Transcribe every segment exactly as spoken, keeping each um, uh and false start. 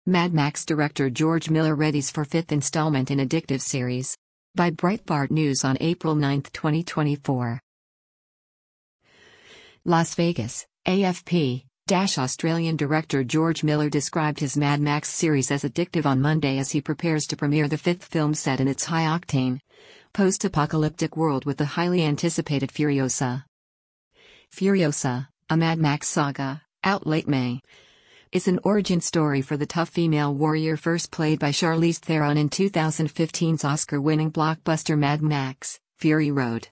Mad Max director George Miller readies for fifth installment in Addictive series. By Breitbart News on April ninth, twenty twenty-four. Las Vegas, A F P. Australian director George Miller described his Mad Max series as addictive on Monday as he prepares to premiere the fifth film set in its high-octane, post-apocalyptic world with the highly anticipated Furiosa. Furiosa, a Mad Max saga, out late May, is an origin story for the tough female warrior first played by Charlize Theron in two thousand fifteen's Oscar-winning blockbuster Mad Max, Fury Road.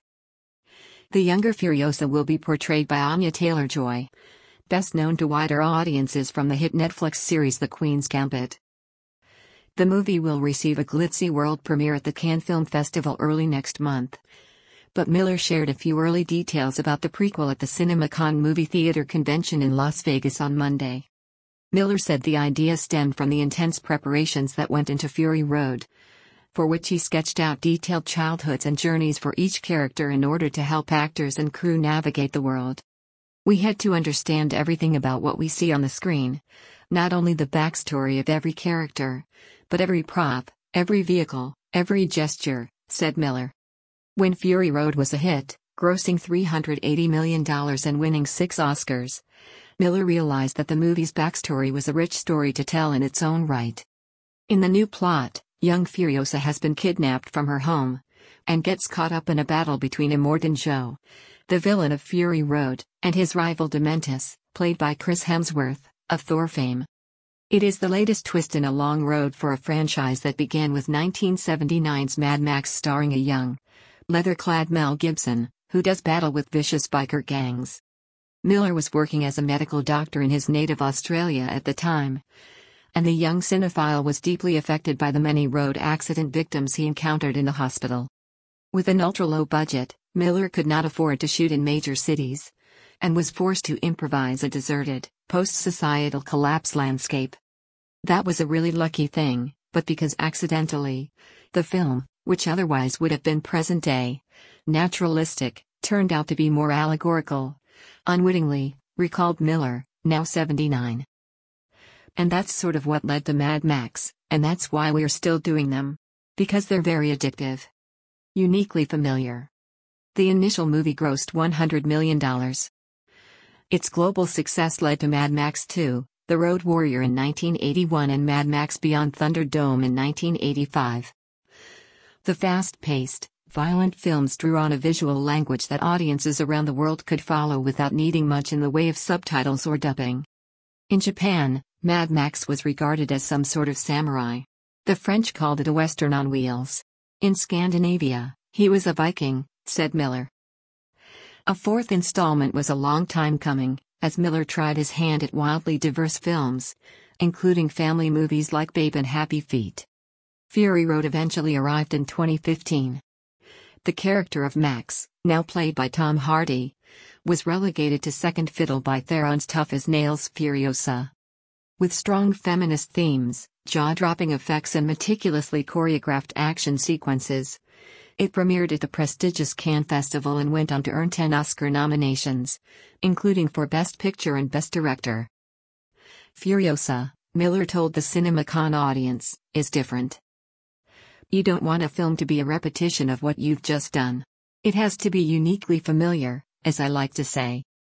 The younger Furiosa will be portrayed by Anya Taylor-Joy, best known to wider audiences from the hit Netflix series The Queen's Gambit. The movie will receive a glitzy world premiere at the Cannes Film Festival early next month. But Miller shared a few early details about the prequel at the CinemaCon movie theater convention in Las Vegas on Monday. Miller said the idea stemmed from the intense preparations that went into Fury Road, for which he sketched out detailed childhoods and journeys for each character in order to help actors and crew navigate the world. We had to understand everything about what we see on the screen, not only the backstory of every character, but every prop, every vehicle, every gesture, said Miller. When Fury Road was a hit, grossing three hundred eighty million dollars and winning six Oscars, Miller realized that the movie's backstory was a rich story to tell in its own right. In the new plot, young Furiosa has been kidnapped from her home, and gets caught up in a battle between Immortan Joe, the villain of Fury Road, and his rival Dementus, played by Chris Hemsworth, of Thor fame. It is the latest twist in a long road for a franchise that began with nineteen seventy-nine's Mad Max starring a young, leather-clad Mel Gibson, who does battle with vicious biker gangs. Miller was working as a medical doctor in his native Australia at the time, and the young cinephile was deeply affected by the many road accident victims he encountered in the hospital. With an ultra-low budget, Miller could not afford to shoot in major cities, and was forced to improvise a deserted, post-societal collapse landscape. That was a really lucky thing, but because accidentally, the film, which otherwise would have been present-day, naturalistic, turned out to be more allegorical, unwittingly, recalled Miller, now seventy-nine. And that's sort of what led to Mad Max, and that's why we're still doing them. Because they're very addictive. Uniquely familiar. The initial movie grossed one hundred million dollars. Its global success led to Mad Max two, The Road Warrior in nineteen eighty-one and Mad Max Beyond Thunderdome in nineteen eighty-five. The fast-paced, violent films drew on a visual language that audiences around the world could follow without needing much in the way of subtitles or dubbing. In Japan, Mad Max was regarded as some sort of samurai. The French called it a Western on wheels. In Scandinavia, he was a Viking, said Miller. A fourth installment was a long time coming, as Miller tried his hand at wildly diverse films, including family movies like Babe and Happy Feet. Fury Road eventually arrived in twenty fifteen. The character of Max, now played by Tom Hardy, was relegated to second fiddle by Theron's tough-as-nails Furiosa. With strong feminist themes, jaw-dropping effects and meticulously choreographed action sequences, it premiered at the prestigious Cannes Festival and went on to earn ten Oscar nominations, including for Best Picture and Best Director. Furiosa, Miller told the CinemaCon audience, is different. You don't want a film to be a repetition of what you've just done. It has to be uniquely familiar, as I like to say.